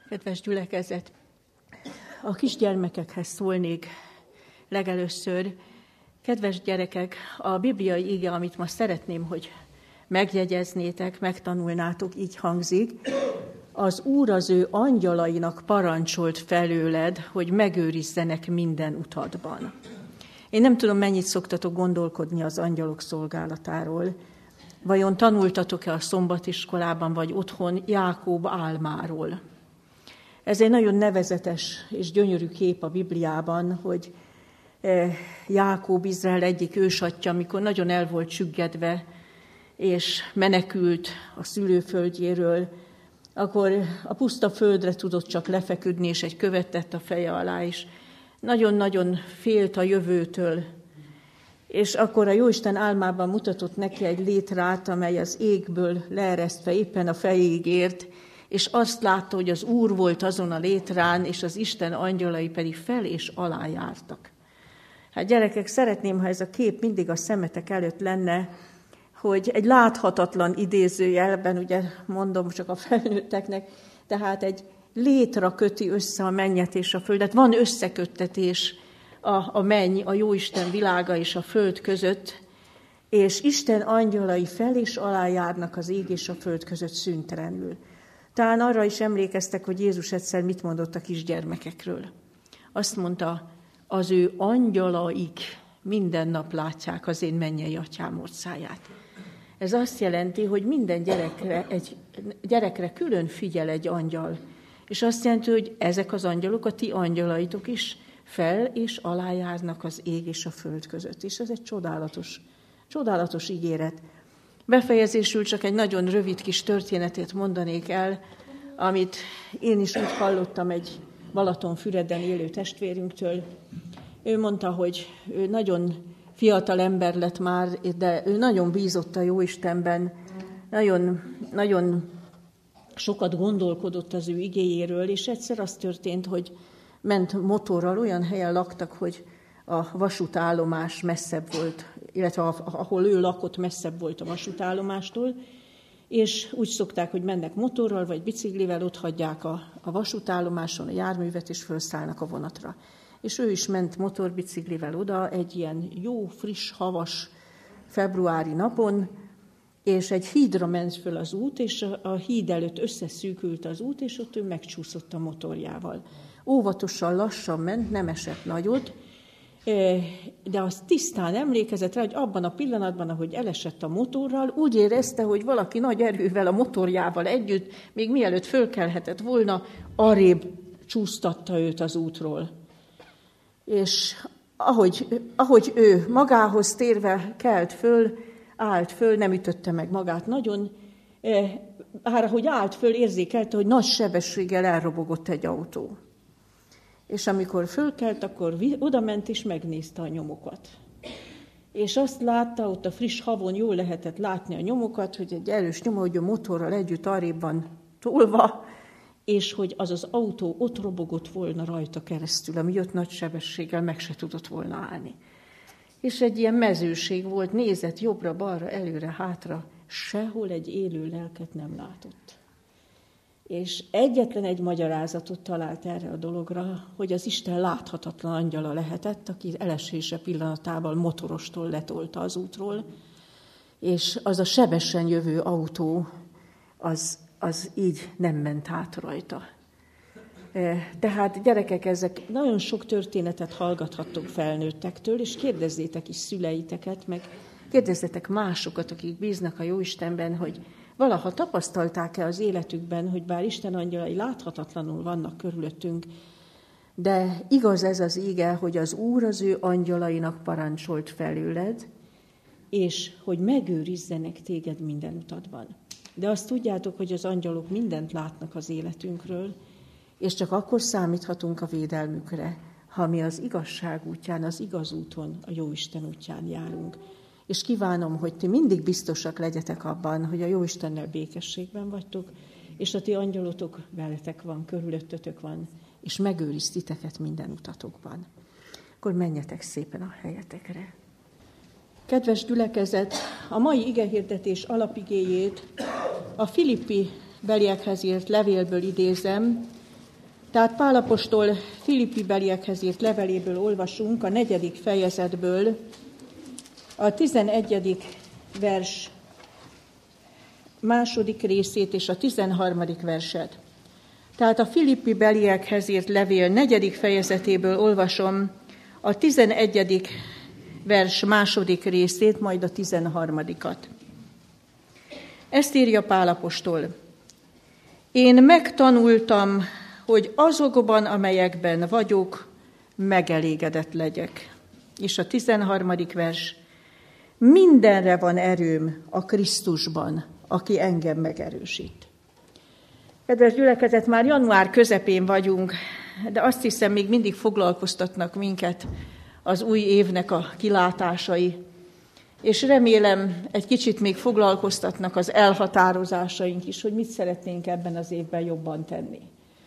Kedves gyülekezet, a kisgyermekekhez szólnék legelőször. Kedves gyerekek, a bibliai ige, amit ma szeretném, hogy megjegyeznétek, megtanulnátok, így hangzik: az Úr az ő angyalainak parancsolt felőled, hogy megőrizzenek minden utadban. Én nem tudom, mennyit szoktatok gondolkodni az angyalok szolgálatáról. Vajon tanultatok-e a szombatiskolában, vagy otthon Jákob álmáról? Ez egy nagyon nevezetes és gyönyörű kép a Bibliában, hogy Jákob, Izrael egyik ősatyja, amikor nagyon el volt süggedve, és menekült a szülőföldjéről, akkor a puszta földre tudott csak lefeküdni, és egy követ tett a feje alá is. Nagyon-nagyon félt a jövőtől. És akkor a Jóisten álmában mutatott neki egy létrát, amely az égből leeresztve éppen a fejéig ért, és azt látta, hogy az Úr volt azon a létrán, és az Isten angyalai pedig fel és alá jártak. Hát gyerekek, szeretném, ha ez a kép mindig a szemetek előtt lenne, hogy egy láthatatlan idézőjelben, ugye mondom csak a felnőtteknek, tehát egy létra köti össze a mennyet és a földet. Van összeköttetés a menny, a Jóisten világa és a föld között, és Isten angyalai fel és alá járnak az ég és a föld között szüntelenül. Talán arra is emlékeztek, hogy Jézus egyszer mit mondott a kisgyermekekről. Azt mondta, az ő angyalaik minden nap látják az én mennyei atyám orcáját. Ez azt jelenti, hogy minden gyerekre külön figyel egy angyal. És azt jelenti, hogy ezek az angyalok, a ti angyalaitok is fel és alá járnak az ég és a föld között. És ez egy csodálatos ígéret. Befejezésül csak egy nagyon rövid kis történetét mondanék el, amit én is úgy hallottam egy Balatonfüreden élő testvérünktől. Ő mondta, hogy ő nagyon fiatal ember lett már, de ő nagyon bízott a Jóistenben, nagyon sokat gondolkodott az ő igéjéről, és egyszer az történt, hogy ment motorral, olyan helyen laktak, hogy a vasútállomás messzebb volt, illetve ahol ő lakott, messzebb volt a vasútállomástól, és úgy szokták, hogy mennek motorral vagy biciklivel, ott hagyják a vasútállomáson a járművet, és felszállnak a vonatra. És ő is ment motorbiciklivel oda egy ilyen jó, friss, havas februári napon, és egy hídra ment föl az út, és a híd előtt összeszűkült az út, és ott ő megcsúszott a motorjával. Óvatosan, lassan ment, nem esett nagyot, de az tisztán emlékezett rá, hogy abban a pillanatban, ahogy elesett a motorral, úgy érezte, hogy valaki nagy erővel a motorjával együtt, még mielőtt fölkelhetett volna, arrébb csúsztatta őt az útról. És ahogy ő magához térve állt föl, nem ütötte meg magát nagyon, ahogy állt föl, érzékelte, hogy nagy sebességgel elrobogott egy autó. És amikor fölkelt, akkor odament és megnézte a nyomokat. És azt látta, ott a friss havon jól lehetett látni a nyomokat, hogy egy erős nyoma, hogy a motorral együtt arrébb van tolva, és hogy az autó ott robogott volna rajta keresztül, ami jött nagy sebességgel, meg se tudott volna állni. És egy ilyen mezőség volt, nézett jobbra-balra, előre-hátra, sehol egy élő lelket nem látott. És egyetlen egy magyarázatot talált erre a dologra, hogy az Isten láthatatlan angyala lehetett, aki elesése pillanatában motorostól letolta az útról, és az a sebesen jövő autó, az így nem ment át rajta. Tehát gyerekek, ezek nagyon sok történetet hallgathattok felnőttektől, és kérdezzétek is szüleiteket, meg kérdezzetek másokat, akik bíznak a Jóistenben, hogy valaha tapasztalták-e az életükben, hogy bár Isten angyalai láthatatlanul vannak körülöttünk, de igaz ez az íge, hogy az Úr az ő angyalainak parancsolt felőled, és hogy megőrizzenek téged minden utadban. De azt tudjátok, hogy az angyalok mindent látnak az életünkről, és csak akkor számíthatunk a védelmükre, ha mi az igazság útján, az igaz úton, a Jóisten útján járunk. És kívánom, hogy ti mindig biztosak legyetek abban, hogy a Jóistennel békességben vagytok, és a ti angyalotok veletek van, körülöttetek van, és megőriz titeket minden utatokban. Akkor menjetek szépen a helyetekre. Kedves gyülekezet, a mai igehirdetés alapigéjét a Filippi beliekhez írt levélből idézem, Tehát Pál apostol Filippi-beliekhez írt leveléből olvasunk, a 4. fejezetből, a 11. vers második részét és a 13. verset. Tehát a Filippi-beliekhez írt levél 4. fejezetéből olvasom a 11. vers második részét, majd a 13-at. Ezt írja Pál apostol. Én megtanultam, hogy azokban, amelyekben vagyok, megelégedett legyek. És a 13. vers. Mindenre van erőm a Krisztusban, aki engem megerősít. Kedves gyülekezet, már január közepén vagyunk, de azt hiszem, még mindig foglalkoztatnak minket az új évnek a kilátásai, és remélem, egy kicsit még foglalkoztatnak az elhatározásaink is, hogy mit szeretnénk ebben az évben jobban tenni.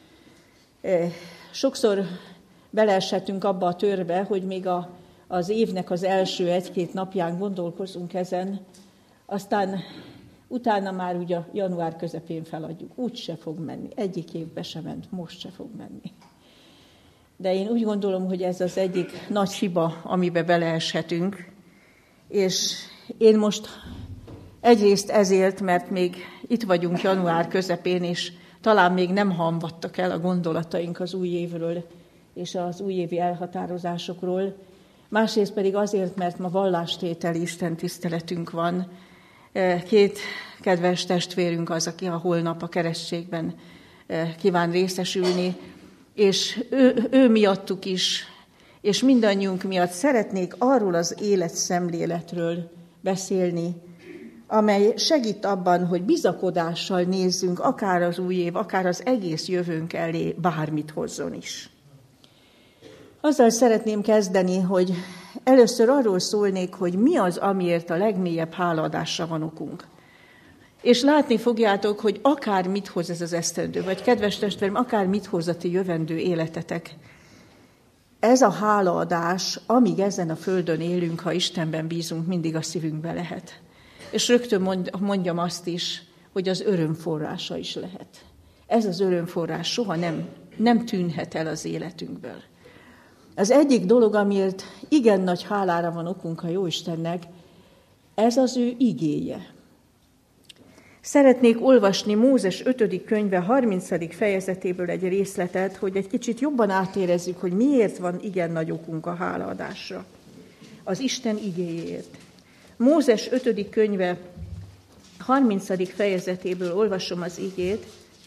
Sokszor beleeshetünk abba a törbe, hogy még az évnek az első 1-2 napján gondolkozunk ezen, aztán utána már ugye január közepén feladjuk. Úgy se fog menni. Egyik évbe se ment, most se fog menni. De én úgy gondolom, hogy ez az egyik nagy hiba, amibe beleeshetünk, és én most egyrészt ezért, mert még itt vagyunk január közepén, és talán még nem hamvadtak el a gondolataink az új évről és az újévi elhatározásokról, másrészt pedig azért, mert ma vallástételi istentiszteletünk van. 2 kedves testvérünk az, aki a holnap a keresztségben kíván részesülni, és ő miattuk is, és mindannyiunk miatt szeretnék arról az életszemléletről beszélni, amely segít abban, hogy bizakodással nézzünk akár az új év, akár az egész jövőnk elé, bármit hozzon is. Azzal szeretném kezdeni, hogy először arról szólnék, hogy mi az, amiért a legmélyebb hálaadásra van okunk. És látni fogjátok, hogy akár mit hoz ez az esztendő, vagy kedves testvérem, akár mit hoz a ti jövendő életetek. Ez a hálaadás, amíg ezen a földön élünk, ha Istenben bízunk, mindig a szívünkbe lehet. És rögtön mondjam azt is, hogy az öröm forrása is lehet. Ez az örömforrás soha nem tűnhet el az életünkből. Az egyik dolog, amiért igen nagy hálára van okunk a Jóistennek, ez az ő igéje. Szeretnék olvasni Mózes 5. könyve 30. fejezetéből egy részletet, hogy egy kicsit jobban átérezzük, hogy miért van igen nagy okunk a hálaadásra. Az Isten igéjéért. Mózes 5. könyve 30. fejezetéből olvasom az igét.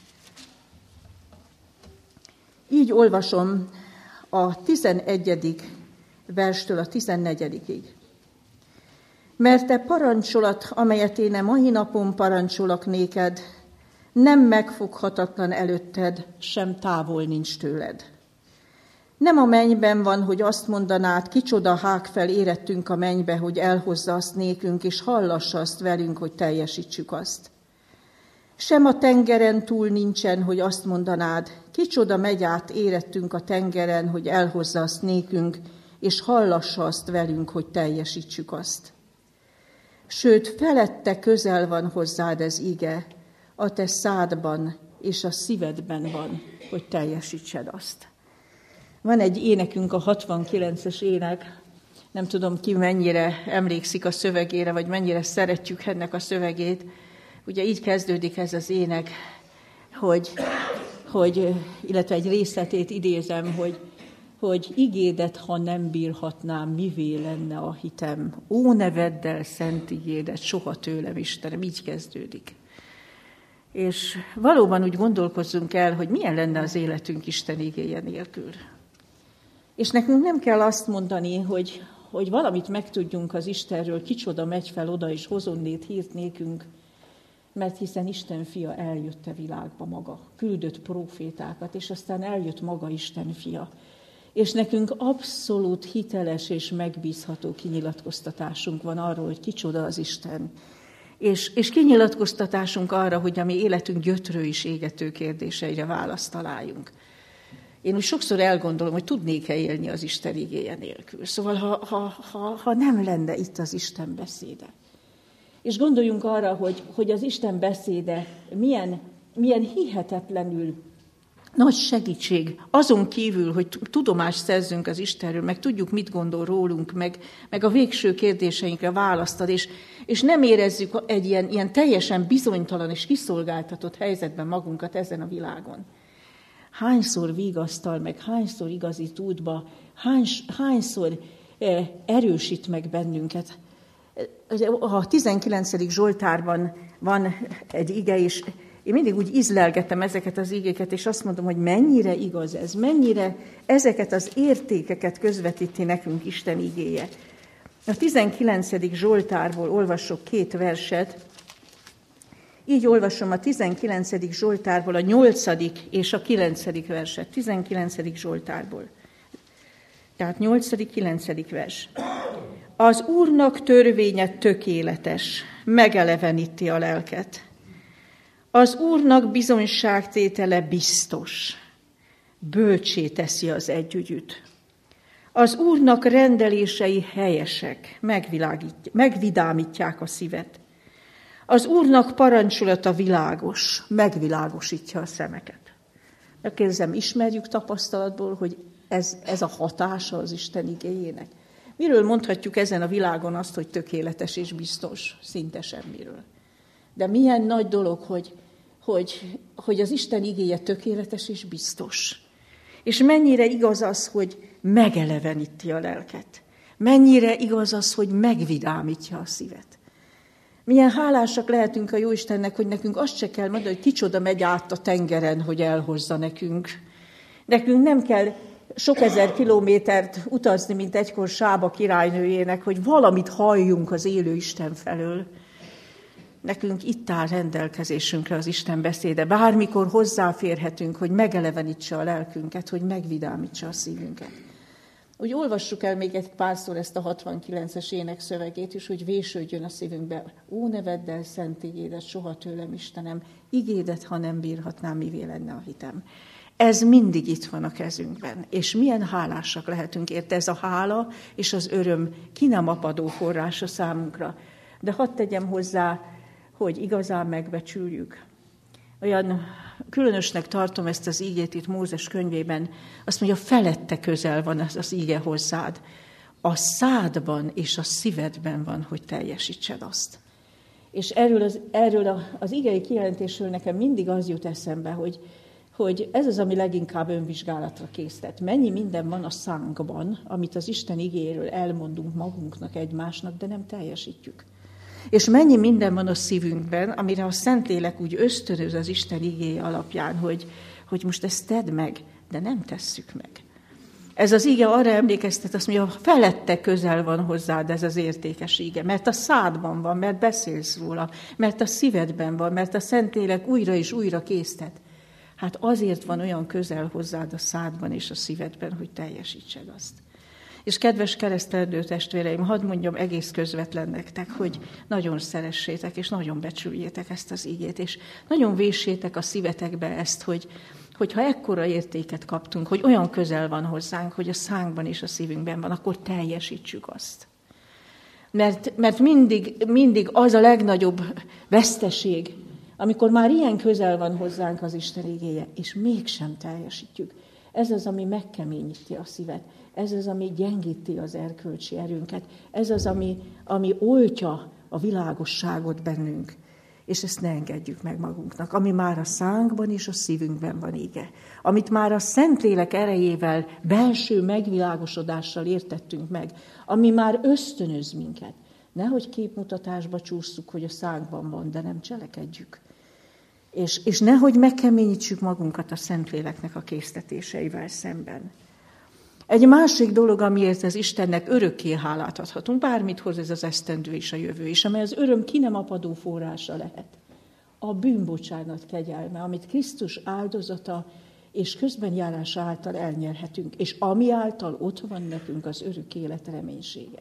Így olvasom a 11. verstől a 14-ig. Mert te parancsolat, amelyet én a mai napon parancsolok néked, nem megfoghatatlan előtted, sem távol nincs tőled. Nem a mennyben van, hogy azt mondanád, kicsoda hág fel érettünk a mennybe, hogy elhozza azt nékünk, és hallassa azt velünk, hogy teljesítsük azt. Sem a tengeren túl nincsen, hogy azt mondanád, kicsoda megy át érettünk a tengeren, hogy elhozza azt nékünk, és hallassa azt velünk, hogy teljesítsük azt. Sőt, felette közel van hozzád ez ige, a te szádban és a szívedben van, hogy teljesítsed azt. Van egy énekünk, a 69-es ének, nem tudom ki mennyire emlékszik a szövegére, vagy mennyire szeretjük ennek a szövegét. Ugye így kezdődik ez az ének, illetve egy részletét idézem, hogy igédet, ha nem bírhatnám, mivé lenne a hitem. Ó, ne vedd el szent igédet, soha tőlem, Istenem, így kezdődik. És valóban úgy gondolkozzunk el, hogy milyen lenne az életünk Isten igéje nélkül. És nekünk nem kell azt mondani, hogy valamit megtudjunk az Istenről, kicsoda megy fel oda, és hozonnét hírt nékünk, mert hiszen Isten fia eljött a világba maga, küldött prófétákat, és aztán eljött maga Isten fia. És nekünk abszolút hiteles és megbízható kinyilatkoztatásunk van arról, hogy kicsoda az Isten. És kinyilatkoztatásunk arra, hogy a mi életünk gyötrő és égető kérdéseire választ találjunk. Én úgy sokszor elgondolom, hogy tudnék-e élni az Isten igéje nélkül. Szóval, ha nem lenne itt az Isten beszéde. És gondoljunk arra, hogy az Isten beszéde milyen hihetetlenül nagy segítség, azon kívül, hogy tudomást szerzünk az Istenről, meg tudjuk, mit gondol rólunk, meg a végső kérdéseinkre választ ad, és nem érezzük egy ilyen teljesen bizonytalan és kiszolgáltatott helyzetben magunkat ezen a világon. Hányszor vigasztal meg, hányszor igazít útba, hányszor erősít meg bennünket. A 19. Zsoltárban van egy ige, és én mindig úgy ízlelgetem ezeket az igéket, és azt mondom, hogy mennyire igaz ez, mennyire ezeket az értékeket közvetíti nekünk Isten igéje. A 19. Zsoltárból olvasok 2 verset. Így olvasom a 19. Zsoltárból a 8. és a 9. verset. 19. Zsoltárból. Tehát 8., 9. vers. Az Úrnak törvénye tökéletes, megeleveníti a lelket. Az Úrnak bizonyságtétele biztos, bölcsé teszi az együgyűt. Az Úrnak rendelései helyesek, megvidámítják a szívet. Az Úrnak parancsolata világos, megvilágosítja a szemeket. Megkérdezem, ismerjük tapasztalatból, hogy ez a hatása az Isten igéjének? Miről mondhatjuk ezen a világon azt, hogy tökéletes és biztos? Szinte semmiről. De milyen nagy dolog, hogy az Isten igéje tökéletes és biztos. És mennyire igaz az, hogy megeleveníti a lelket. Mennyire igaz az, hogy megvidámítja a szívet. Milyen hálásak lehetünk a Jóistennek, hogy nekünk azt se kell mondani, hogy kicsoda megy át a tengeren, hogy elhozza nekünk. Nekünk nem kell sok ezer kilométert utazni, mint egykor Sába királynőjének, hogy valamit halljunk az élő Isten felől. Nekünk itt áll rendelkezésünkre az Isten beszéde. Bármikor hozzáférhetünk, hogy megelevenítse a lelkünket, hogy megvidámítsa a szívünket. Úgy olvassuk el még egy párszor ezt a 69-es énekszövegét is, hogy vésődjön a szívünkbe. Ó, ne vedd el szent igédet, soha tőlem, Istenem, igédet, ha nem bírhatnám, mivé lenne a hitem. Ez mindig itt van a kezünkben, és milyen hálásak lehetünk érte. Ez a hála és az öröm ki nem apadó forrása számunkra. De hadd tegyem hozzá, hogy igazán megbecsüljük. Olyan különösnek tartom ezt az ígét itt Mózes könyvében, azt mondja, felette közel van az íge hozzád. A szádban és a szívedben van, hogy teljesítsed azt. És erről az ígei kijelentésről nekem mindig az jut eszembe, hogy ez az, ami leginkább önvizsgálatra késztet. Mennyi minden van a szánkban, amit az Isten igéről elmondunk magunknak, egymásnak, de nem teljesítjük. És mennyi minden van a szívünkben, amire a Szentlélek úgy ösztönöz az Isten igéje alapján, hogy most ezt tedd meg, de nem tesszük meg. Ez az ige arra emlékeztet, azt mondja, felette közel van hozzád ez az értékes ige, mert a szádban van, mert beszélsz róla, mert a szívedben van, mert a Szentlélek újra és újra késztet. Hát azért van olyan közel hozzád a szádban és a szívedben, hogy teljesítsed azt. És kedves keresztelődő testvéreim, hadd mondjam egész közvetlen nektek, hogy nagyon szeressétek, és nagyon becsüljétek ezt az igét, és nagyon véssétek a szívetekbe ezt, hogyha ekkora értéket kaptunk, hogy olyan közel van hozzánk, hogy a szánkban és a szívünkben van, akkor teljesítsük azt. Mert mindig az a legnagyobb veszteség, amikor már ilyen közel van hozzánk az Isten igéje, és mégsem teljesítjük. Ez az, ami megkeményíti a szívet. Ez az, ami gyengíti az erkölcsi erőnket. Ez az, ami oltja a világosságot bennünk. És ezt ne engedjük meg magunknak. Ami már a szánkban és a szívünkben van ige. Amit már a Szentlélek erejével, belső megvilágosodással értettünk meg. Ami már ösztönöz minket. Nehogy képmutatásba csússzuk, hogy a szánkban van, de nem cselekedjük. És nehogy megkeményítsük magunkat a Szentléleknek a késztetéseivel szemben. Egy másik dolog, amiért az Istennek örökké hálát adhatunk, bármit hoz ez az esztendő és a jövő is, amely az öröm ki nem apadó forrása lehet. A bűnbocsánat kegyelme, amit Krisztus áldozata és közbenjárása által elnyerhetünk, és ami által ott van nekünk az örök élet reménysége.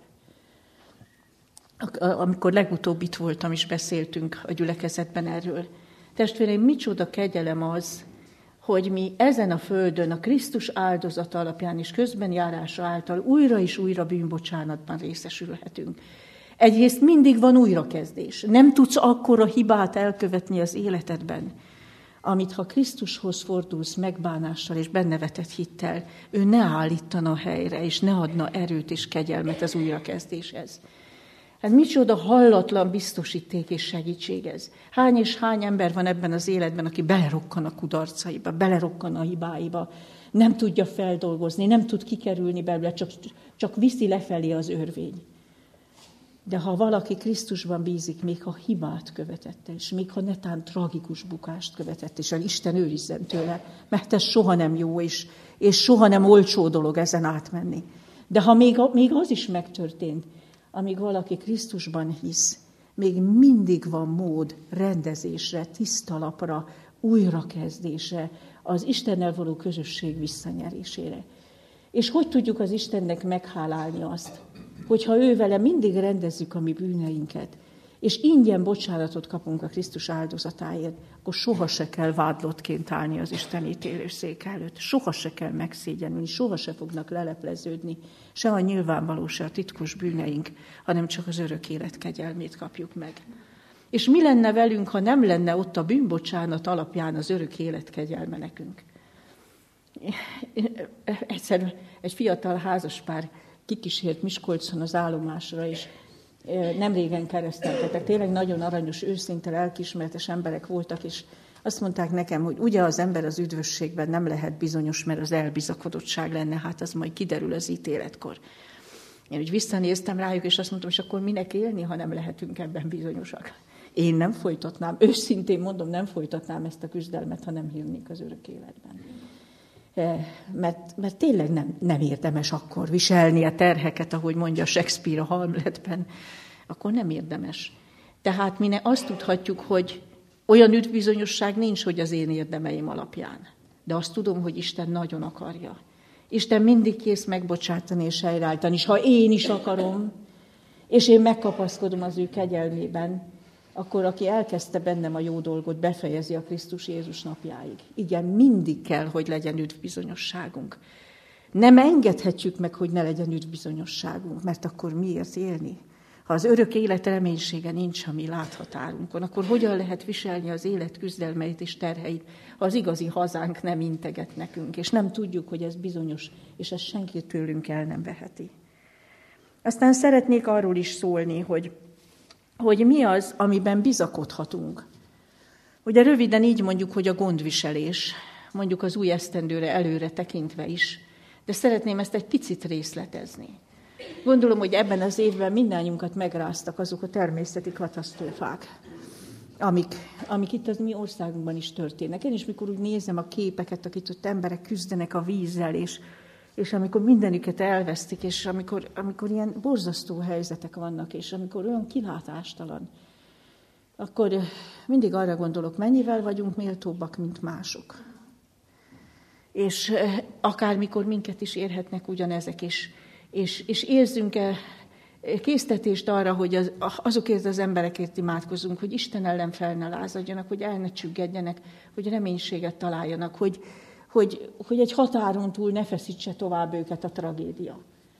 Amikor legutóbb itt voltam, és beszéltünk a gyülekezetben erről. Testvéreim, micsoda kegyelem az, hogy mi ezen a földön a Krisztus áldozata alapján és közbenjárása által újra és újra bűnbocsánatban részesülhetünk. Egyrészt mindig van újrakezdés. Nem tudsz akkora hibát elkövetni az életedben, amit ha Krisztushoz fordulsz megbánással és benne vetett hittel, ő ne állítana helyre, és ne adna erőt és kegyelmet az újrakezdéshez. Hát micsoda hallatlan biztosíték és segítség ez. Hány és hány ember van ebben az életben, aki belerokkan a kudarcaiba, belerokkan a hibáiba, nem tudja feldolgozni, nem tud kikerülni belőle, csak viszi lefelé az örvény. De ha valaki Krisztusban bízik, még ha hibát követett, és még ha netán tragikus bukást követett, és Isten őrizzen tőle, mert ez soha nem jó, és soha nem olcsó dolog ezen átmenni. De ha még az is megtörtént, amíg valaki Krisztusban hisz, még mindig van mód rendezésre, tiszta lapra, újrakezdésre, az Istennel való közösség visszanyerésére. És hogy tudjuk az Istennek meghálálni azt, hogyha ő vele mindig rendezzük a mi bűneinket, és ingyen bocsánatot kapunk a Krisztus áldozatáért, akkor soha se kell vádlottként állni az Isten ítélőszék előtt. Soha se kell megszégyenülni, soha se fognak lelepleződni, se a nyilvánvaló, se a titkos bűneink, hanem csak az örök élet kegyelmét kapjuk meg. És mi lenne velünk, ha nem lenne ott a bűnbocsánat alapján az örök élet kegyelme nekünk? Egyszer egy fiatal házaspár kikísért Miskolcon az állomásra, és nem régen kereszteltetek. Tényleg nagyon aranyos, őszinte, lelkiismeretes emberek voltak, és azt mondták nekem, hogy ugye az ember az üdvösségben nem lehet bizonyos, mert az elbizakodottság lenne, hát az majd kiderül az ítéletkor. Én úgy visszanéztem rájuk, és azt mondtam, és akkor minek élni, ha nem lehetünk ebben bizonyosak. Én nem folytatnám, őszintén mondom, nem folytatnám ezt a küzdelmet, ha nem hisznék az örök életben. Mert tényleg nem érdemes akkor viselni a terheket, ahogy mondja Shakespeare a Hamletben, akkor nem érdemes. Tehát mi azt tudhatjuk, hogy olyan üdvbizonyosság nincs, hogy az én érdemeim alapján. De azt tudom, hogy Isten nagyon akarja. Isten mindig kész megbocsátani és helyreállítani, és ha én is akarom, és én megkapaszkodom az ő kegyelmében, akkor aki elkezdte bennem a jó dolgot, befejezi a Krisztus Jézus napjáig. Igen, mindig kell, hogy legyen üdvbizonyosságunk. Nem engedhetjük meg, hogy ne legyen üdvbizonyosságunk, mert akkor miért élni? Ha az örök élet reménysége nincs a mi láthatárunkon, akkor hogyan lehet viselni az élet küzdelmeit és terheit, ha az igazi hazánk nem integet nekünk, és nem tudjuk, hogy ez bizonyos, és ezt senki tőlünk el nem veheti. Aztán szeretnék arról is szólni, hogy mi az, amiben bizakodhatunk. Ugye röviden így mondjuk, hogy a gondviselés, mondjuk az új esztendőre előre tekintve is, de szeretném ezt egy picit részletezni. Gondolom, hogy ebben az évben mindannyiunkat megráztak azok a természeti katasztrófák, amik itt az mi országunkban is történnek. Én is, mikor úgy nézem a képeket, akik ott emberek küzdenek a vízzel, és amikor mindenüket elvesztik, és amikor ilyen borzasztó helyzetek vannak, és amikor olyan kilátástalan, akkor mindig arra gondolok, mennyivel vagyunk méltóbbak, mint mások. És akármikor minket is érhetnek ugyanezek, és érzünk-e késztetést arra, hogy azokért az emberekért imádkozunk, hogy Isten ellen fel ne lázadjanak, hogy el ne csüggedjenek, hogy reménységet találjanak, hogy egy határon túl ne feszítse tovább őket a tragédia.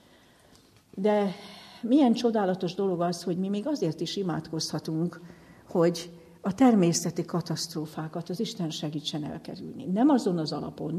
De milyen csodálatos dolog az, hogy mi még azért is imádkozhatunk, hogy a természeti katasztrófákat az Isten segítsen elkerülni. Nem azon az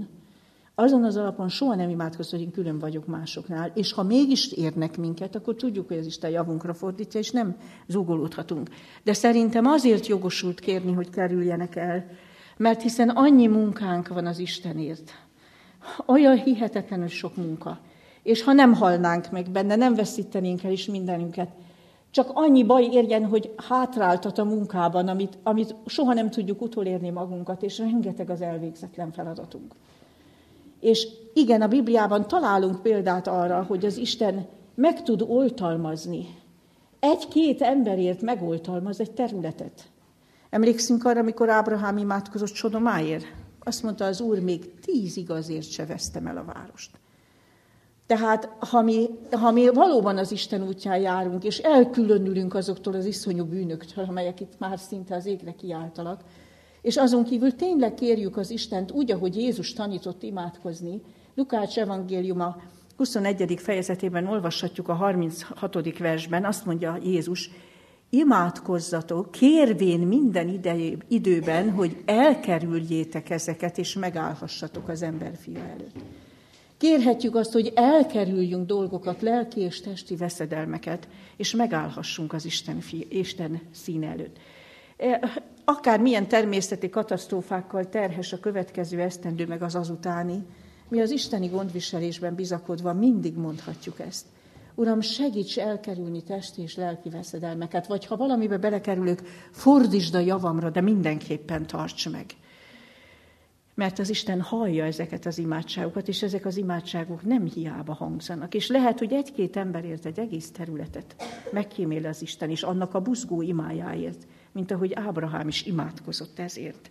alapon soha nem imádkozunk, hogy én külön vagyok másoknál, és ha mégis érnek minket, akkor tudjuk, hogy az Isten javunkra fordítja, és nem zúgolódhatunk. De szerintem azért jogosult kérni, hogy kerüljenek el, mert hiszen annyi munkánk van az Istenért. Olyan hihetetlenül sok munka. És ha nem halnánk meg benne, nem veszítenénk el is mindenünket, csak annyi baj érjen, hogy hátráltat a munkában, amit soha nem tudjuk utolérni magunkat, és rengeteg az elvégzetlen feladatunk. És igen, a Bibliában találunk példát arra, hogy az Isten meg tud oltalmazni. Egy-két emberért megoltalmaz egy területet. Emlékszünk arra, amikor Ábrahám imádkozott Sodomáért? Azt mondta az Úr, még 10 igazért se vesztem el a várost. Tehát, ha mi valóban az Isten útján járunk, és elkülönülünk azoktól az iszonyú bűnöktől, amelyek itt már szinte az égre kiáltanak, és azon kívül tényleg kérjük az Istent úgy, ahogy Jézus tanított imádkozni. Lukács evangéliuma 21. fejezetében olvashatjuk a 36. versben, azt mondja Jézus, imádkozzatok, kérvén minden időben, hogy elkerüljétek ezeket, és megállhassatok az emberfia előtt. Kérhetjük azt, hogy elkerüljünk dolgokat, lelki és testi veszedelmeket, és megállhassunk az Isten színe előtt. Akár milyen természeti katasztrófákkal terhes a következő esztendő, meg az azutáni, mi az isteni gondviselésben bizakodva mindig mondhatjuk ezt. Uram, segíts elkerülni testi és lelki veszedelmeket, vagy ha valamibe belekerülök, fordítsd a javamra, de mindenképpen tarts meg. Mert az Isten hallja ezeket az imádságokat, és ezek az imádságok nem hiába hangzanak. És lehet, hogy egy-két emberért egy egész területet megkímél az Isten, és annak a buzgó imájáért, mint ahogy Ábrahám is imádkozott ezért.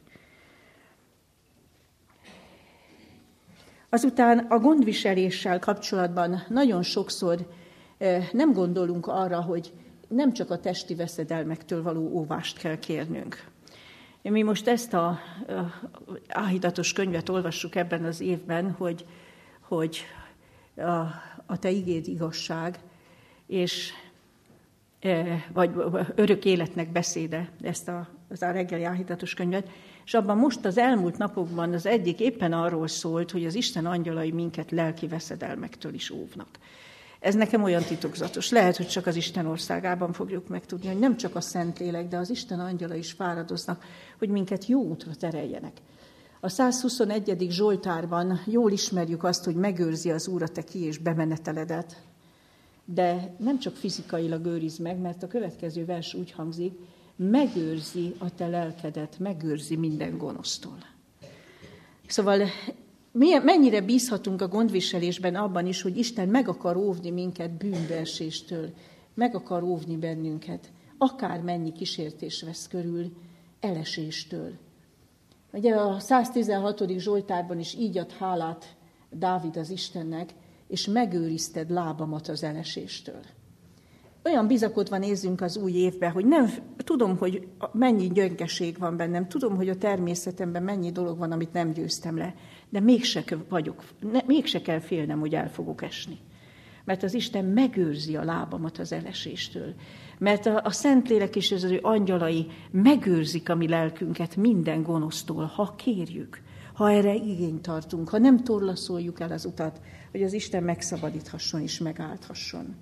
Azután a gondviseléssel kapcsolatban nagyon sokszor nem gondolunk arra, hogy nem csak a testi veszedelmektől való óvást kell kérnünk. Mi most ezt a áhítatos könyvet olvassuk ebben az évben, hogy a te igéd igazság, és vagy örök életnek beszéde, ezt az a reggeli áhítatos könyvet, és abban most az elmúlt napokban az egyik éppen arról szólt, hogy az Isten angyalai minket lelki veszedelmektől is óvnak. Ez nekem olyan titokzatos. Lehet, hogy csak az Isten országában fogjuk megtudni, hogy nem csak a Szentlélek, de az Isten angyala is fáradoznak, hogy minket jó útra tereljenek. A 121. Zsoltárban jól ismerjük azt, hogy megőrzi az Úr a te ki- és bemeneteledet, de nem csak fizikailag őriz meg, mert a következő vers úgy hangzik, megőrzi a te lelkedet, megőrzi minden gonosztól. Szóval mennyire bízhatunk a gondviselésben abban is, hogy Isten meg akar óvni minket bűnbeeséstől, meg akar óvni bennünket, akármennyi kísértés vesz körül, eleséstől. Ugye a 116. Zsoltárban is így ad hálát Dávid az Istennek, és megőrizted lábamat az eleséstől. Olyan bizakodva nézzünk az új évbe, hogy nem tudom, hogy mennyi gyöngeség van bennem, tudom, hogy a természetemben mennyi dolog van, amit nem győztem le, de mégse kell félnem, hogy el fogok esni. Mert az Isten megőrzi a lábamat az eleséstől. Mert a Szentlélek és az ő angyalai megőrzik a mi lelkünket minden gonosztól, ha kérjük, ha erre igényt tartunk, ha nem torlaszoljuk el az utat, hogy az Isten megszabadíthasson és megállthasson.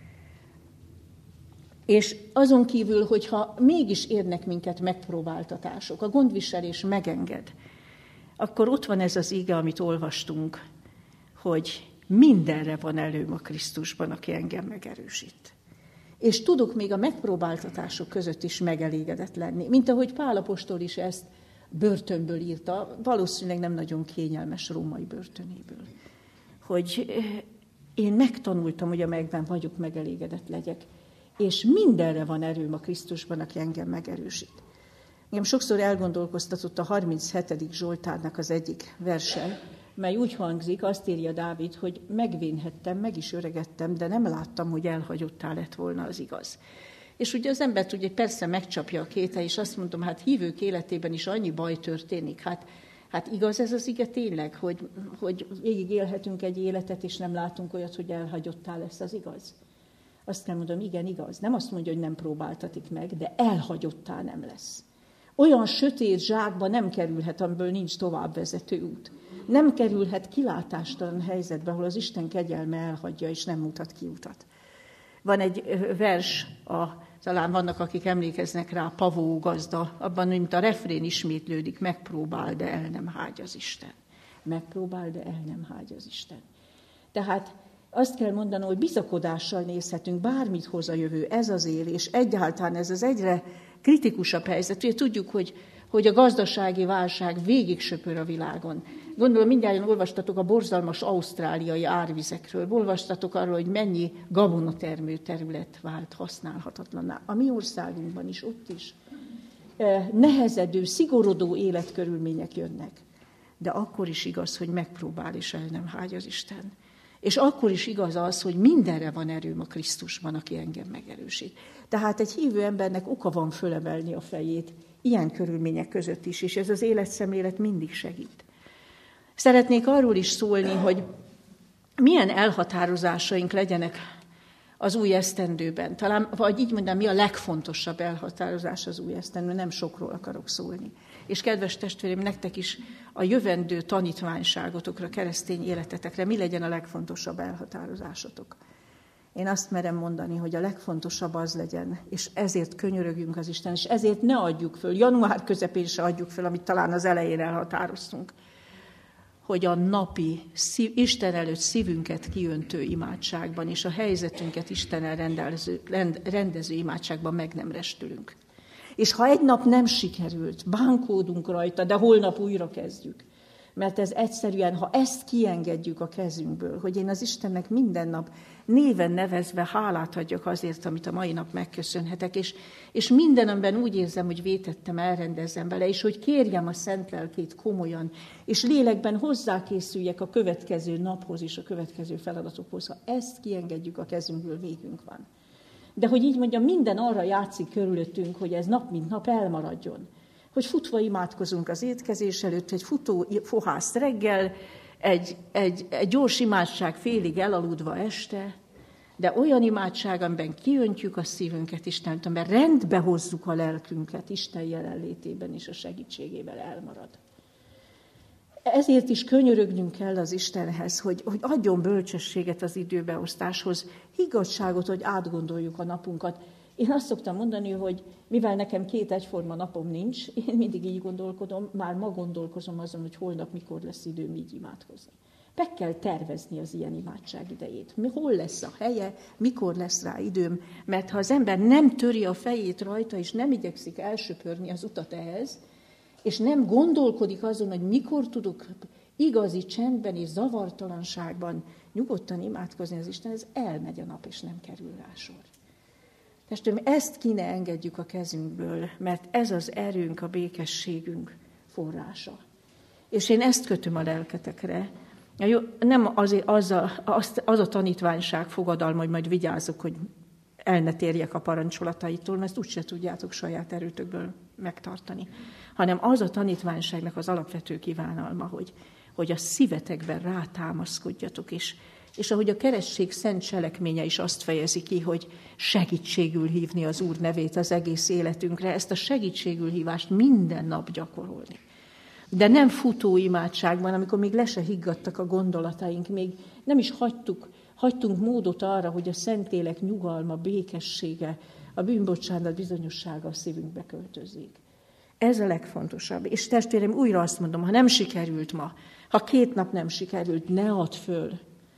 És azon kívül, hogyha mégis érnek minket megpróbáltatások, a gondviselés megenged, akkor ott van ez az ige, amit olvastunk, hogy mindenre van előm a Krisztusban, aki engem megerősít. És tudok még a megpróbáltatások között is megelégedett lenni, mint ahogy Pál apostol is ezt börtönből írta, valószínűleg nem nagyon kényelmes római börtönéből, hogy én megtanultam, hogy amelyekben vagyok, megelégedett legyek, és mindenre van erőm a Krisztusban, aki engem megerősít. Engem sokszor elgondolkoztatott a 37. Zsoltárnak az egyik verse, mely úgy hangzik, azt írja Dávid, hogy megvénhettem, meg is öregedtem, de nem láttam, hogy elhagyottá lett volna az igaz. És ugye az embert ugye persze megcsapja a kétel, és azt mondom, hát hívők életében is annyi baj történik. Hát igaz ez az ige tényleg, hogy végig élhetünk egy életet, és nem látunk olyat, hogy elhagyottá lesz az igaz? Azt kell mondom, igen, igaz. Nem azt mondja, hogy nem próbáltatik meg, de elhagyottá nem lesz. Olyan sötét zsákba nem kerülhet, amiből nincs továbbvezető út. Nem kerülhet kilátástalan helyzetbe, ahol az Isten kegyelme elhagyja, és nem mutat ki utat. Van egy vers, talán vannak, akik emlékeznek rá, Pavó gazda, abban, mint a refrén ismétlődik, megpróbál, de el nem hágy az Isten. Megpróbál, de el nem hágy az Isten. Tehát azt kell mondanom, hogy bizakodással nézhetünk, bármit hoz a jövő, ez az él, és egyáltalán ez az egyre kritikusabb helyzet. Ugye tudjuk, hogy a gazdasági válság végig söpör a világon. Gondolom, mindjárt olvastatok a borzalmas ausztráliai árvizekről, olvastatok arról, hogy mennyi gabonatermő terület vált használhatatlanná. A mi országunkban is, ott is nehezedő, szigorodó életkörülmények jönnek. De akkor is igaz, hogy megpróbál, és el nem hágy az Isten. És akkor is igaz az, hogy mindenre van erőm a Krisztusban, aki engem megerősít. Tehát egy hívő embernek oka van fölemelni a fejét ilyen körülmények között is, és ez az életszemlélet mindig segít. Szeretnék arról is szólni, hogy milyen elhatározásaink legyenek az új esztendőben. Talán, vagy így mondanám, mi a legfontosabb elhatározás az új esztendőben, nem sokról akarok szólni. És kedves testvéreim, nektek is a jövendő tanítványságotokra, keresztény életetekre mi legyen a legfontosabb elhatározásotok? Én azt merem mondani, hogy a legfontosabb az legyen, és ezért könyörögjünk az Isten, és ezért ne adjuk föl, január közepén se adjuk föl, amit talán az elején elhatároztunk, hogy a napi, Isten előtt szívünket kiöntő imádságban, és a helyzetünket Istennel rendező imádságban meg nem restülünk. És ha egy nap nem sikerült, bánkódunk rajta, de holnap újra kezdjük. Mert ez egyszerűen, ha ezt kiengedjük a kezünkből, hogy én az Istennek minden nap néven nevezve hálát adjak azért, amit a mai nap megköszönhetek, és mindenemben úgy érzem, hogy vétettem, elrendezzem vele, és hogy kérjem a szent lelkét komolyan, és lélekben hozzákészüljek a következő naphoz és a következő feladatokhoz. Ha ezt kiengedjük a kezünkből, végünk van. De hogy így mondjam, minden arra játszik körülöttünk, hogy ez nap mint nap elmaradjon. Hogy futva imádkozunk az étkezés előtt, egy futó fohász reggel, egy gyors imádság félig elaludva este, de olyan imádság, amiben kiöntjük a szívünket Istentől, amiben rendbe hozzuk a lelkünket Isten jelenlétében és a segítségével elmarad. Ezért is könyörögnünk kell az Istenhez, hogy adjon bölcsességet az időbeosztáshoz, higgadságot, hogy átgondoljuk a napunkat. Én azt szoktam mondani, hogy mivel nekem 2 egyforma napom nincs, én mindig így gondolkodom, már ma gondolkozom azon, hogy holnap mikor lesz időm így imádkozni. Meg kell tervezni az ilyen imádság idejét. Hol lesz a helye, mikor lesz rá időm, mert ha az ember nem töri a fejét rajta, és nem igyekszik elsöpörni az utat ehhez, és nem gondolkodik azon, hogy mikor tudok igazi csendben és zavartalanságban nyugodtan imádkozni az Isten, ez elmegy a nap, és nem kerül rá sor. Testvérem, ezt ki ne engedjük a kezünkből, mert ez az erőnk, a békességünk forrása. És én ezt kötöm a lelketekre. Nem az a tanítványság fogadalma, hogy majd vigyázzok, hogy el ne térjek a parancsolataitól, mert ezt úgyse tudjátok saját erőtökből megtartani. Hanem az a tanítványságnak az alapvető kívánalma, hogy a szívetekben rátámaszkodjatok, és ahogy a keresztség szent cselekménye is azt fejezi ki, hogy segítségül hívni az Úr nevét az egész életünkre, ezt a segítségül hívást minden nap gyakorolni. De nem futó imádságban, amikor még le se higgadtak a gondolataink, még nem is hagytunk módot arra, hogy a Szentlélek nyugalma, békessége, a bűnbocsánat bizonyossága a szívünkbe költözzék. Ez a legfontosabb. És testvérem, újra azt mondom, ha nem sikerült ma, ha 2 nap nem sikerült, ne add föl.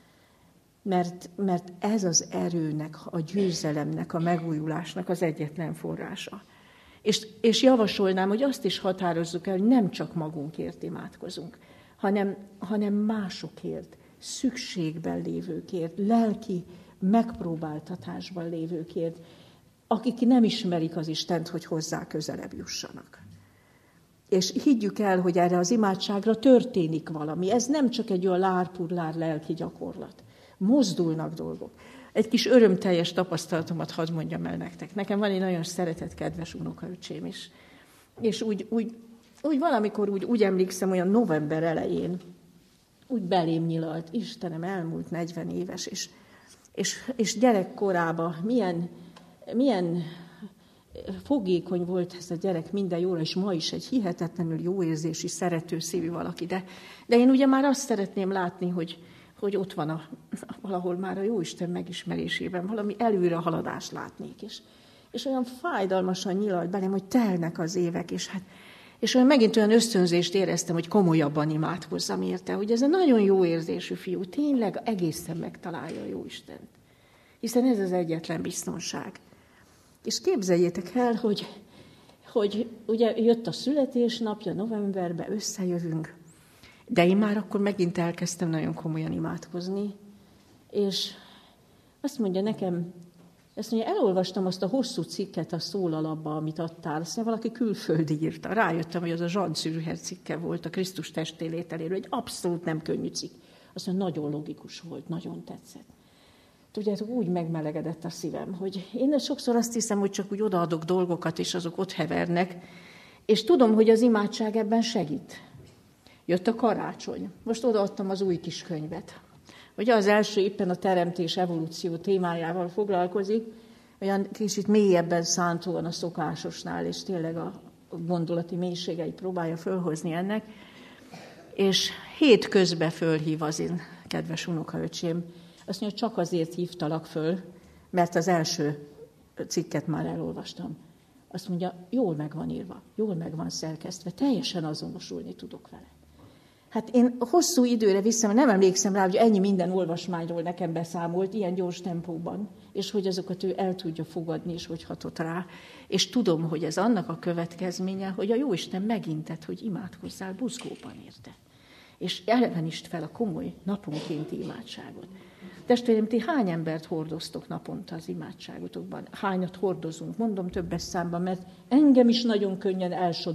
Mert ez az erőnek, a győzelemnek, a megújulásnak az egyetlen forrása. És javasolnám, hogy azt is határozzuk el, hogy nem csak magunkért imádkozunk, hanem másokért, szükségben lévőkért, lelki megpróbáltatásban lévőkért, akik nem ismerik az Istent, hogy hozzá közelebb jussanak. És higgyük el, hogy erre az imádságra történik valami. Ez nem csak egy olyan lárpurlár lelki gyakorlat. Mozdulnak dolgok. Egy kis örömteljes tapasztalatomat hadd mondjam el nektek. Nekem van egy nagyon szeretett, kedves unokaöcsém is. És úgy valamikor úgy emlékszem, olyan november elején úgy belém nyilalt, Istenem, elmúlt 40 éves, és gyerekkorában milyen fogékony volt ez a gyerek minden jóra, és ma is egy hihetetlenül jóérzési, szerető szívű valaki. De én ugye már azt szeretném látni, hogy ott van valahol már a Jóisten megismerésében, valami előrehaladást látnék. És olyan fájdalmasan nyilalt belém, hogy telnek az évek, és olyan megint olyan ösztönzést éreztem, hogy komolyabban imádkozzam érte, hogy ez a nagyon jó érzésű fiú tényleg egészen megtalálja a Jóistent. Hiszen ez az egyetlen biztonság. És képzeljétek el, hogy ugye jött a születésnapja, novemberben összejövünk, de én már akkor megint elkezdtem nagyon komolyan imádkozni, és azt mondja nekem, elolvastam azt a hosszú cikket a szólalapba, amit adtál, azt mondja, valaki külföldi írta. Rájöttem, hogy az a Jean Zürcher cikke volt a Krisztus testélételéről, egy abszolút nem könnyű cikk. Azt mondja, nagyon logikus volt, nagyon tetszett. Tudjátok, úgy megmelegedett a szívem, hogy én sokszor azt hiszem, hogy csak úgy odaadok dolgokat, és azok ott hevernek, és tudom, hogy az imádság ebben segít. Jött a karácsony. Most odaadtam az új kis könyvet, Ugye az első éppen a teremtés evolúció témájával foglalkozik, olyan kicsit mélyebben szántóan a szokásosnál, és tényleg a gondolati mélységeit próbálja fölhozni ennek. És hét közbe fölhív az én kedves unokaöcsém. Azt mondja, csak azért hívtalak föl, mert az első cikket már elolvastam. Azt mondja, jól meg van írva, jól meg van szerkesztve, teljesen azonosulni tudok vele. Hát én hosszú időre nem emlékszem rá, hogy ennyi minden olvasmányról nekem beszámolt, ilyen gyors tempóban, és hogy azokat ő el tudja fogadni, és hogy hatott rá. És tudom, hogy ez annak a következménye, hogy a Jóisten megintett, hogy imádkozzál buzgóban érte. És elevenítsd fel a komoly naponkénti imádságot. Testvérem, ti hány embert hordoztok naponta az imádságotokban? Hányat hordozunk? Mondom többes számban, mert engem is nagyon könnyen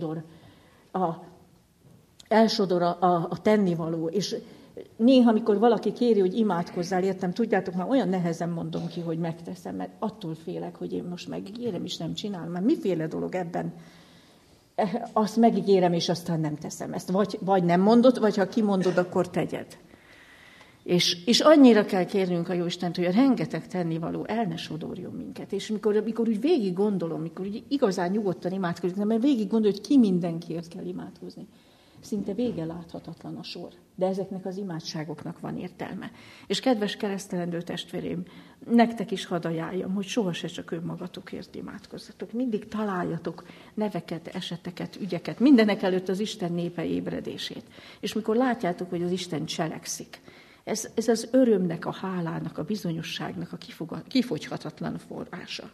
elsodor a tennivaló. És néha, amikor valaki kéri, hogy imádkozzál, értem, tudjátok, már olyan nehezen mondom ki, hogy megteszem, mert attól félek, hogy én most megígérem, és nem csinálom. Már miféle dolog ebben? Azt megígérem, és aztán nem teszem ezt. Vagy nem mondod, vagy ha kimondod, akkor tegyed. És annyira kell kérnünk a Jóistent, hogy a rengeteg tennivaló el ne sodorjon minket. És mikor úgy végig gondolom, mikor úgy igazán nyugodtan imádkozik, mert végig gondolom, hogy ki mindenkiért kell imádkozni. Szinte vége láthatatlan a sor. De ezeknek az imádságoknak van értelme. És kedves keresztelendő testvérém, nektek is hadd ajánljam, hogy soha se csak önmagatokért imádkozzatok. Mindig találjatok neveket, eseteket, ügyeket, mindenek előtt az Isten népe ébredését. És mikor látjátok, hogy az Isten cselekszik, ez az örömnek, a hálának, a bizonyosságnak a kifogyhatatlan forrása.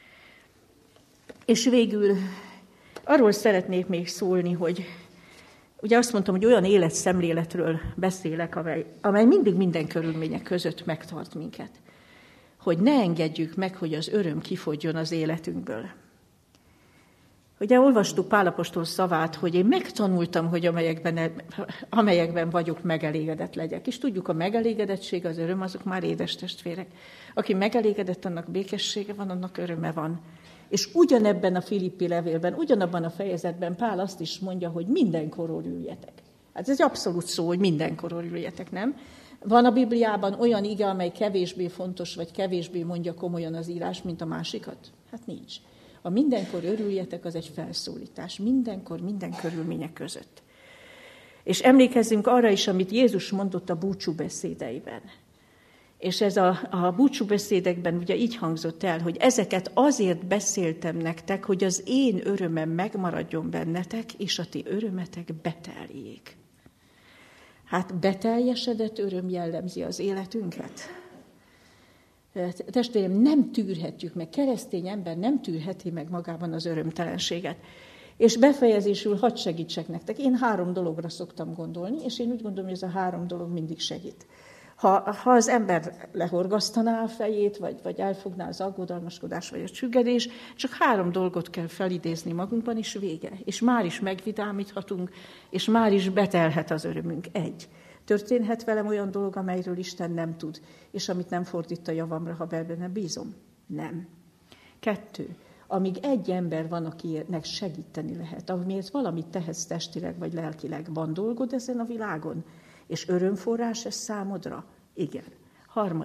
És végül arról szeretnék még szólni, hogy ugye azt mondtam, hogy olyan életszemléletről beszélek, amely mindig minden körülmények között megtart minket. Hogy ne engedjük meg, hogy az öröm kifogjon az életünkből. Ugye olvastuk Pál apostol szavát, hogy én megtanultam, hogy amelyekben vagyok, megelégedett legyek. És tudjuk, a megelégedettség, az öröm, azok már édes testvérek. Aki megelégedett, annak békessége van, annak öröme van. És ugyanebben a Filippi levélben, ugyanabban a fejezetben Pál azt is mondja, hogy mindenkor örüljetek. Hát ez egy abszolút szó, hogy mindenkor örüljetek, nem? Van a Bibliában olyan ige, amely kevésbé fontos, vagy kevésbé mondja komolyan az írás, mint a másikat? Hát nincs. A mindenkor örüljetek, az egy felszólítás. Mindenkor, minden körülmények között. És emlékezzünk arra is, amit Jézus mondott a búcsúbeszédeiben. És ez a búcsúbeszédekben ugye így hangzott el, hogy ezeket azért beszéltem nektek, hogy az én örömem megmaradjon bennetek, és a ti örömetek beteljék. Hát beteljesedett öröm jellemzi az életünket. Testvérem, nem tűrhetjük meg, keresztény ember nem tűrheti meg magában az örömtelenséget. És befejezésül hadd segítsek nektek. Én 3 dologra szoktam gondolni, és én úgy gondolom, hogy ez a 3 dolog mindig segít. Ha az ember lehorgasztaná a fejét, vagy elfogná az aggodalmaskodás, vagy a csüggedés, csak 3 dolgot kell felidézni magunkban, és vége. És már is megvidámíthatunk, és már is betelhet az örömünk. 1. Történhet velem olyan dolog, amelyről Isten nem tud, és amit nem fordít a javamra, ha benne bízom? Nem. 2. Amíg egy ember van, akinek segíteni lehet, amiért valamit tehetsz testileg vagy lelkileg, van dolgod ezen a világon, és örömforrás ez számodra? Igen. 3.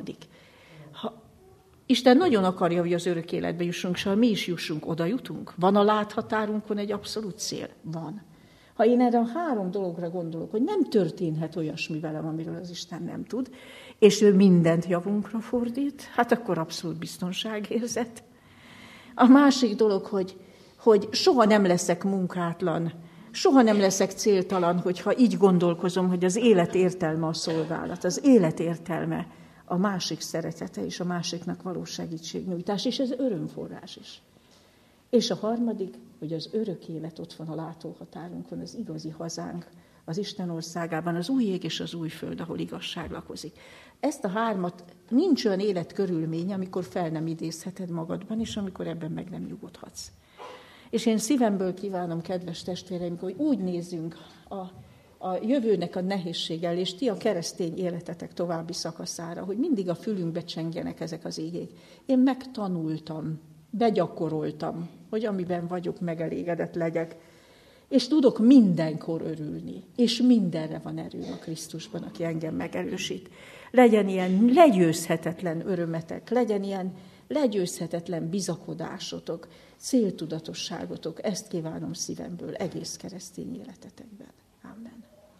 Isten nagyon akarja, hogy az örök életbe jussunk, és ha mi is jussunk, oda jutunk. Van a láthatárunkon egy abszolút cél? Van. Ha én erre a 3 dologra gondolok, hogy nem történhet olyasmi velem, amiről az Isten nem tud, és ő mindent javunkra fordít, hát akkor abszolút biztonságérzet. A másik dolog, hogy soha nem leszek munkátlan, soha nem leszek céltalan, hogyha így gondolkozom, hogy az élet értelme a szolgálat, az élet értelme a másik szeretete és a másiknak való segítségnyújtás, és ez örömforrás is. És a 3, hogy az örök élet ott van a látóhatárunkon, az igazi hazánk, az Isten országában, az új ég és az új föld, ahol igazság lakozik. Ezt a 3 nincs olyan életkörülmény, amikor fel nem idézheted magadban, és amikor ebben meg nem nyugodhatsz. És én szívemből kívánom, kedves testvéreim, hogy úgy nézzünk a jövőnek a nehézséggel, és ti a keresztény életetek további szakaszára, hogy mindig a fülünkbe csengjenek ezek az igék. Én megtanultam, begyakoroltam, hogy amiben vagyok, megelégedett legyek. és tudok mindenkor örülni, és mindenre van erőm a Krisztusban, aki engem megerősít. Legyen ilyen legyőzhetetlen örömetek, legyen ilyen legyőzhetetlen bizakodásotok, céltudatosságotok. Ezt kívánom szívemből egész keresztény életetekben. Amen.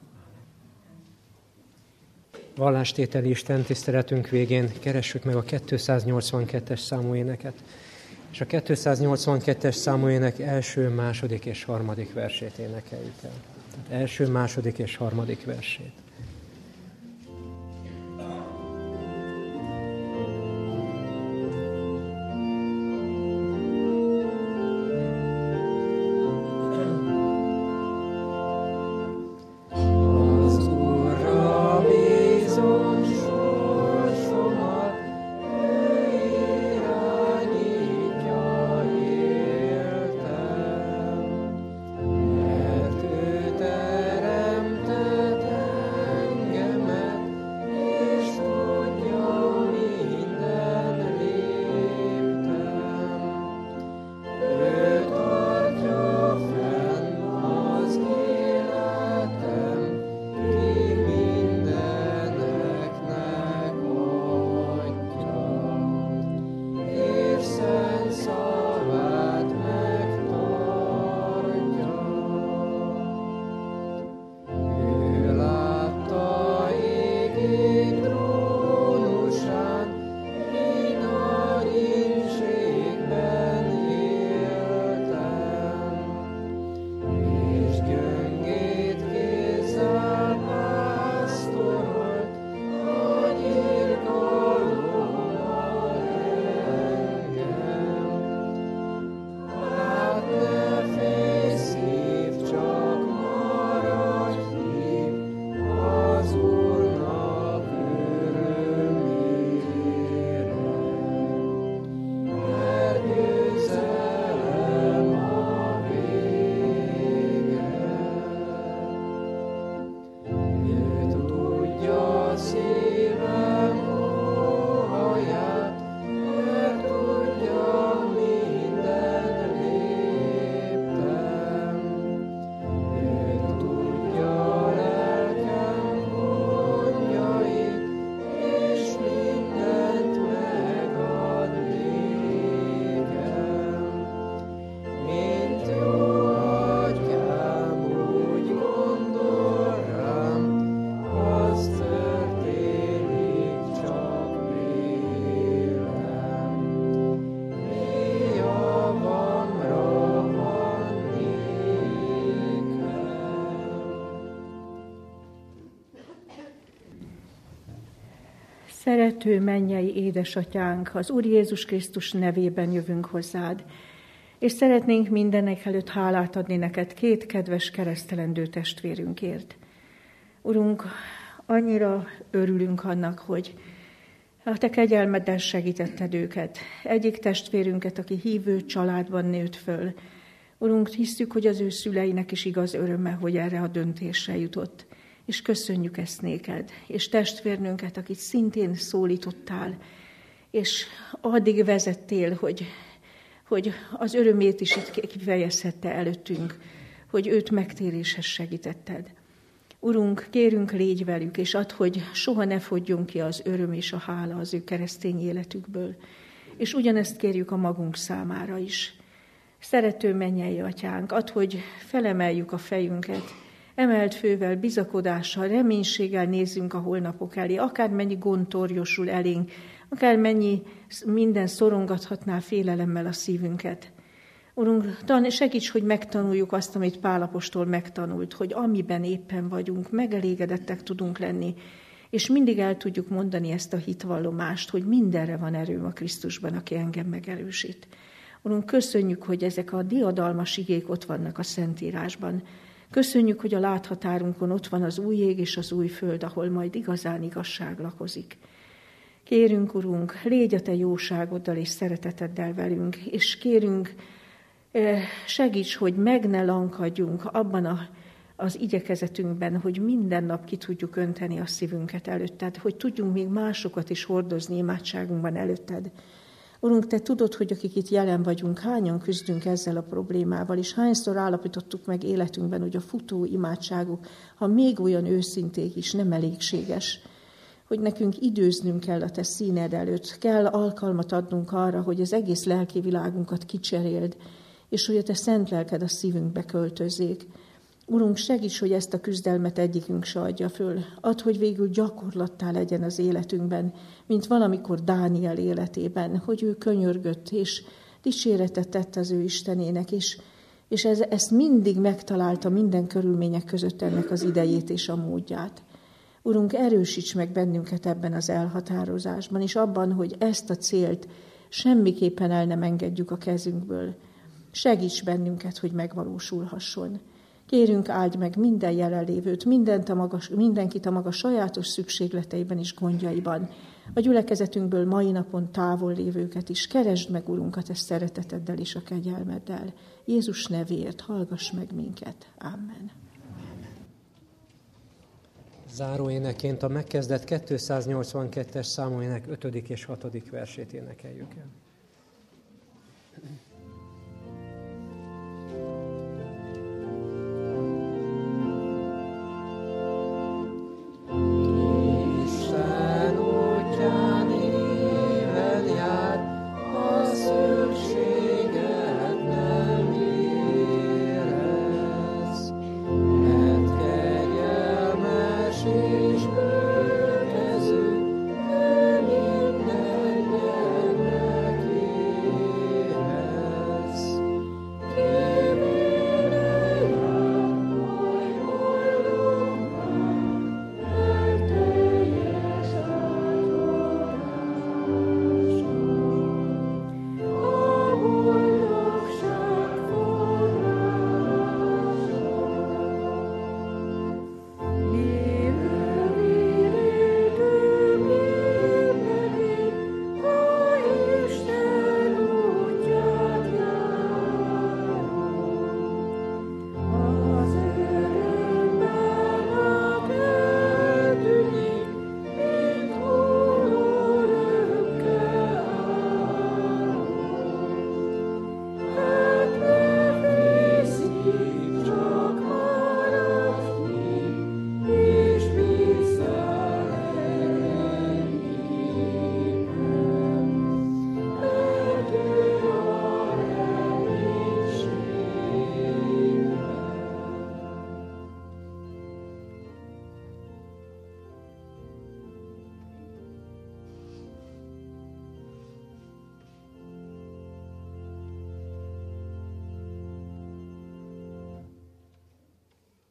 Vallástételi Isten tiszteletünk végén keressük meg a 282-es számú éneket, és a 282-es számú ének első, második és harmadik versét énekeljük el. Tehát első, második és harmadik versét. Szerető mennyei édesatyánk, az Úr Jézus Krisztus nevében jövünk hozzád, és szeretnénk mindenek előtt hálát adni neked két kedves keresztelendő testvérünkért. Urunk, annyira örülünk annak, hogy a te kegyelmeddel segítetted őket. Egyik testvérünket, aki hívő családban nőtt föl. Urunk, hiszük, hogy az ő szüleinek is igaz öröme, hogy erre a döntésre jutott. És köszönjük ezt néked, és testvérnőnket, akit szintén szólítottál, és addig vezettél, hogy az örömét is itt kifejezhette előttünk, hogy őt megtéréshez segítetted. Urunk, kérünk, légy velük, és add, hogy soha ne fogjon ki az öröm és a hála az ő keresztény életükből. És ugyanezt kérjük a magunk számára is. Szerető mennyei atyánk, add, hogy felemeljük a fejünket, emelt fővel, bizakodással, reménységgel nézzünk a holnapok elé, akármennyi gond torjosul elénk, akármennyi minden szorongathatná félelemmel a szívünket. Urunk, segíts, hogy megtanuljuk azt, amit Pál apostol megtanult, hogy amiben éppen vagyunk, megelégedettek tudunk lenni, és mindig el tudjuk mondani ezt a hitvallomást, hogy mindenre van erőm a Krisztusban, aki engem megerősít. Urunk, köszönjük, hogy ezek a diadalmas igék ott vannak a Szentírásban. Köszönjük, hogy a láthatárunkon ott van az új ég és az új föld, ahol majd igazán igazság lakozik. Kérünk, Urunk, légy a te jóságoddal és szereteteddel velünk, és kérünk, segíts, hogy meg ne lankadjunk abban az igyekezetünkben, hogy minden nap ki tudjuk önteni a szívünket előtted, hogy tudjunk még másokat is hordozni imádságunkban előtted. Urunk, Te tudod, hogy akik itt jelen vagyunk, hányan küzdünk ezzel a problémával, és hányszor állapítottuk meg életünkben, hogy a futó imádságuk, ha még olyan őszinték is, nem elégséges. Hogy nekünk időznünk kell a Te színed előtt, kell alkalmat adnunk arra, hogy az egész lelki világunkat kicseréld, és hogy a Te szent lelked a szívünkbe költözzék. Urunk, segíts, hogy ezt a küzdelmet egyikünk se adja föl. Add, hogy végül gyakorlattá legyen az életünkben, mint valamikor Dániel életében, hogy ő könyörgött, és dicséretet tett az ő Istenének, és ezt mindig megtalálta minden körülmények között ennek az idejét és a módját. Urunk, erősíts meg bennünket ebben az elhatározásban, és abban, hogy ezt a célt semmiképpen el nem engedjük a kezünkből. Segíts bennünket, hogy megvalósulhasson. Kérünk, áldj meg minden jelenlévőt, mindenkit a maga sajátos szükségleteiben és gondjaiban. A gyülekezetünkből mai napon távol lévőket is. Keresd meg, Urunk, a Te szereteteddel és a kegyelmeddel. Jézus nevéért hallgass meg minket. Amen. Záróéneként a megkezdett 282-es számúének 5. és 6. versét énekeljük el. Mert kegyelmes